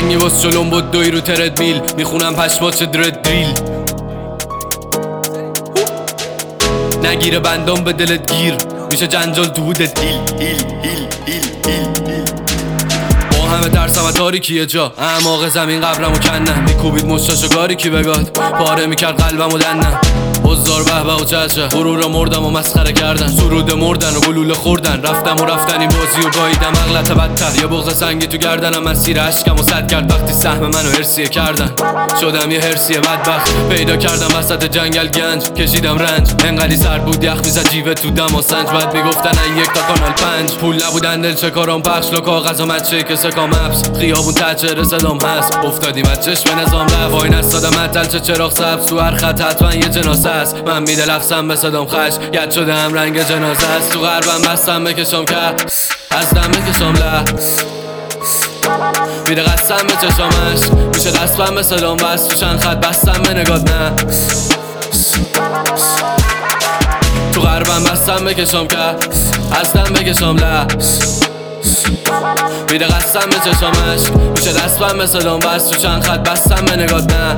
جنگی باز چلون بود دوی رو تردمیل میخونم پشمات چه درد دریل نگیره بندام به دلت گیر میشه جنجال تو بودت با همه ترسم و تاریکیه جا اعماق زمین قبرمو کنه میکوبید مشتاشو گاری کی بگاد پاره میکرد قلبمو دنه بزار به و چچه غرور مردم و مسخره کردن سرود مردن و گلوله خوردن رفتم این بازی و گاییدم اغلط بدتر یه بغض سنگی تو گردنم مسیر عشقم و سد کرد وقتی سهم منو هرسیه کردن شدم یه هرسیه بدبخت پیدا کردم وسط جنگل گنج کشیدم رنج انقدی سرد بود یخ میزد جیوه تو دم و سنج بعد میگفتن یک تا کانال 5 پول نبودن دل چه کارام پخش لو کاغذ و مچه که سکام اپس خیابون تچه صدام هست افتادیم از چشم نظام وای نستادم عطل چه چراغ سبز تو هر خط حتما یه جنازه است من میده لفظم به صدام خش ید شده هم رنگ جنازه است تو غربم بستم بکشم که از دم بکشم له میده قسم به چشامش میشه دستم به صدام بست تو چند خط بستم به نگات نه تو غربم بستم بکشم که از دم بکشم له میده قسم به چشامش میشه دستم به صدام بست تو چند خط بستم به نگات نه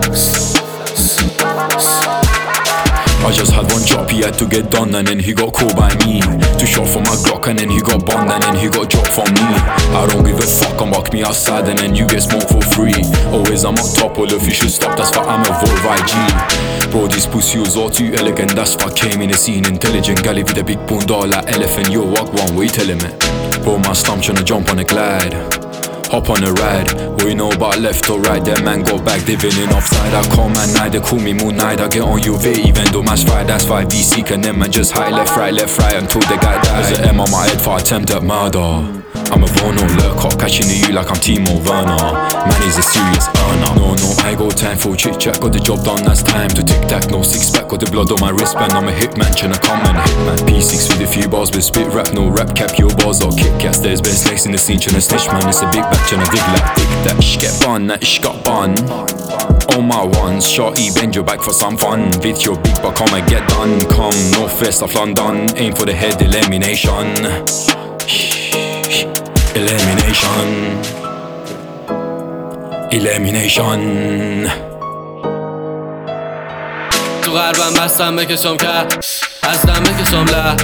I just had one job, he had to get done and then he got called by me to shot for my Glock and then he got bond and then he got dropped from me. I don't give a fuck, I'm lock me outside and then you get smoked for free. Always I'm on top, all if you should stop, that's why I'm a Volvo IG. Bro, this pussy was all too elegant, that's why I came in the scene intelligent. Galley with a big bunda like elephant, yo walk one way, tell him it. Bro, my stump tryna jump on a glide, hop on a ride. What you know about left or right? That man go back, living in offside. I call man night, they call me moon night. I get on your V, even though match fight. That's 5 VC, and then man just high left right until the guy dies. There's an M on my head for attempted murder. I'm a Vono lurker, catching you like I'm Timo Werner. Man is a serious earner. No, I go time for chit chat. Got the job done, that's time to tic tac. No six pack, got the blood on my wristband. I'm a hitman, tryna come and hitman. P6 with a few bars with spit rap, no rap cap. Your bars are Kit Kats. There's best snakes in the scene, tryna snitch man. It's a big back, tryna dig like dig that. Ish get bun, that ish got bun. All my ones, shorty bend your back for some fun. With your big buck, I'ma get done. Come northwest of London, aim for the head elimination. Elimination. تو غربم بستم بکشم که از دم بکشم له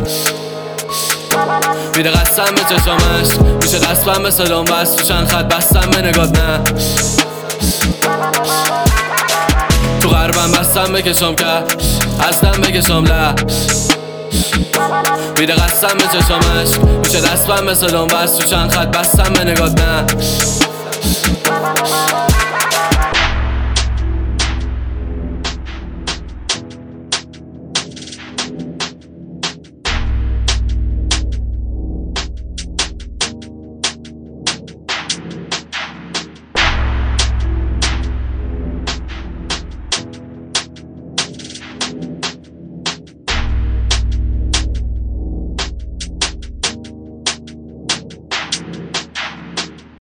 میده قسم به چشامش میشه دستم به صدام بست تو چند خط بستم به نگات نه تو غربم بستم بکشم که از دم بکشم له میده قسم به چشامش میشه دستم به صدام بست تو چند خط بستم به نگات نه